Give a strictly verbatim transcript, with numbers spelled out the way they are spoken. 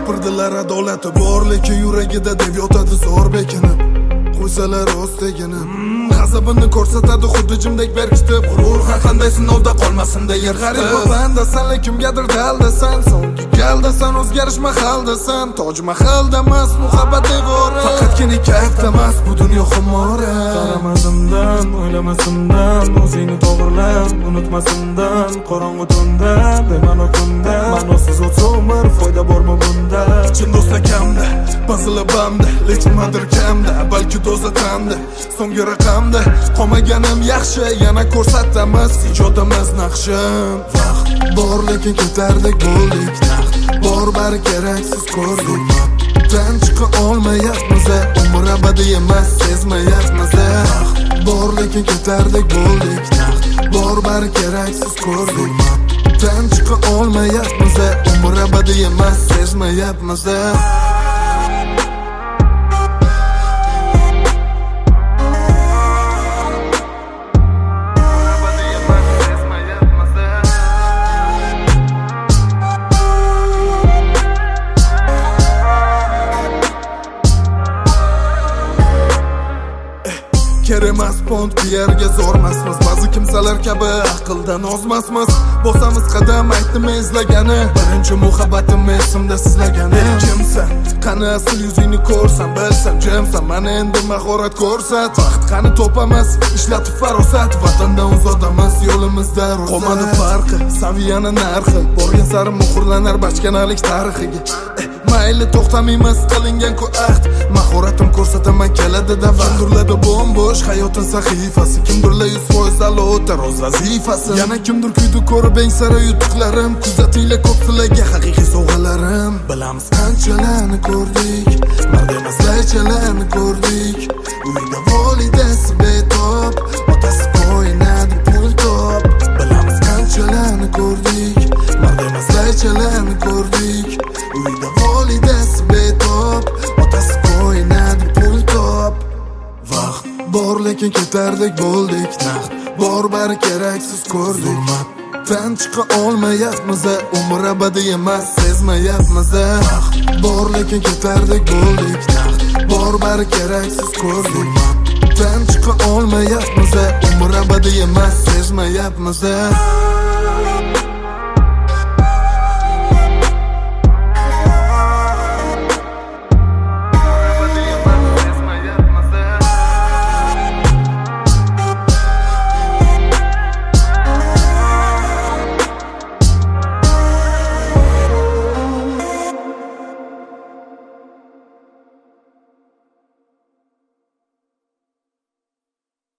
Gapirdilar adolati bor, lekin yuragida deb yotadi zo'r bekinib. Qo'ysalar o'z tegini g'azabini ko'rsatadi xuddi jimdek berkitib. G'urur har qanday sinovda qolmasin deyer g'arib bandasan, lekin kimgadir daldasan. So'nggi galdasan, o'zgarish mahaldasan. Toj mahalda emas, muhabbat devori. Faqatgina kayfda emas, bu dunyo xumori. Qaramasimdan, o'ylamasimdan, o'zingni to'g'rilab, unutmasimdan. Qorong'u tunda, bema'no kunda, ma'nosiz o'tsa umr, foyda bormi bunda? Chin do'stlar kamda, bazila bamda, lekin nimadir kamda, balki to'zatamda. So'nggi raqamda qolmaganim yaxshi, yana ko'rsatamiz ijodimiz naqshin. Vaqt bor, lekin ketardek bo'ldik. Bor bari keraksiz ko'rdik. Tan chiqa olmayapmiz, umr abadiy emas, sezmayapmiz. Vaqt bor, lekin ketardek bo'ldik. Bor bari keraksiz ko'rdik. Tan chiqa olmayapmiz, umr abadiy emas, sezmayapmiz. Keremas pont yerga zo'rmasmiz. Ba'zi kimsalar kabi aqldan ozmasmiz. Bosamiz qadam, aytdim izlagani. Birinchi muhabbatim esimda sizlagani. Kimsan? Qani asl yuzingni ko'rsam, bilsam jimsan. Mana endi mahorat ko'rsat. Vaqt qani topamiz, ishlatib farosat. Vatandan uzoqdamiz, yo'limizda ro'zat. Qolmadi farqi, saviyani narxi. Borgan sari muhrlanar bachkanalik tarixiga. Mayli to'xtamaymiz qilingan ku ahd. Mahoratim ko'rsataman keladi da vandurladi bo'm-bo'sh hayotin sahifasi. Kimdirlar yuz foiz o'tar o'z vazifasi. Yana kimdir kuydi ko'rib eng sara yutuqlarim. Kuzatinglar ko'plarga haqiqiy sovg'alarim. Bilamiz qanchalarni ko'rdik, mard emas laychalarni ko'rdik. Uyda volidasi betob, otasi qo'ynadi pul top. Bilamiz qanchalarni ko'rdik, mard emas laychalarni ko'rdik. Uyda volidasi betob, otasi qo'ynadi pul top. Vaqt bor, lekin ketardek bo'ldik. Naqd bor, bari keraksiz ko'rdik. Tan chiqa olmayapmiz, umr abadiy emas, sezmayapmiz. Vaqt bor, lekin ketardek bo'ldik. Naqd bor, bari keraksiz ko'rdik. Tan chiqa olmayapmiz, umr abadiy emas, sezmayapmiz.